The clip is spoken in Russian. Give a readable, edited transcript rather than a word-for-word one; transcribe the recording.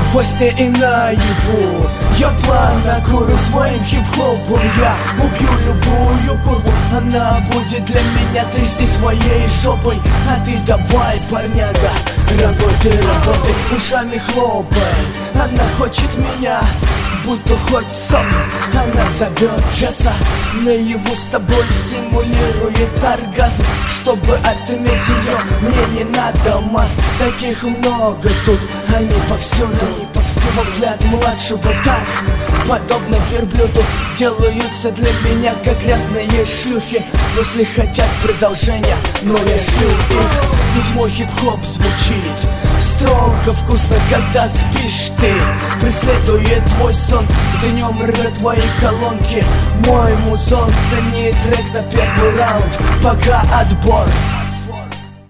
во сне и наяву. Я плавно курю своим хип-хопом. Я убью любую курву, она будет для меня трясти своей жопой. А ты давай, парняга, работай, ушами хлопай. Она хочет меня, будто хоть сон. Она зовет часа, наяву с тобой симулирует оргазм. Чтобы отметить ее, мне не надо маск. Таких много тут, они повсюду. Во взгляд младшего так, подобно верблюду, делаются для меня как грязные шлюхи. Если хотят продолжения, но я шлю их. Ведь мой хип-хоп звучит строго, вкусно, когда спишь ты. Преследует твой сон, днем рвет твои колонки. Мой музон ценит трек на первый раунд. Пока отбор,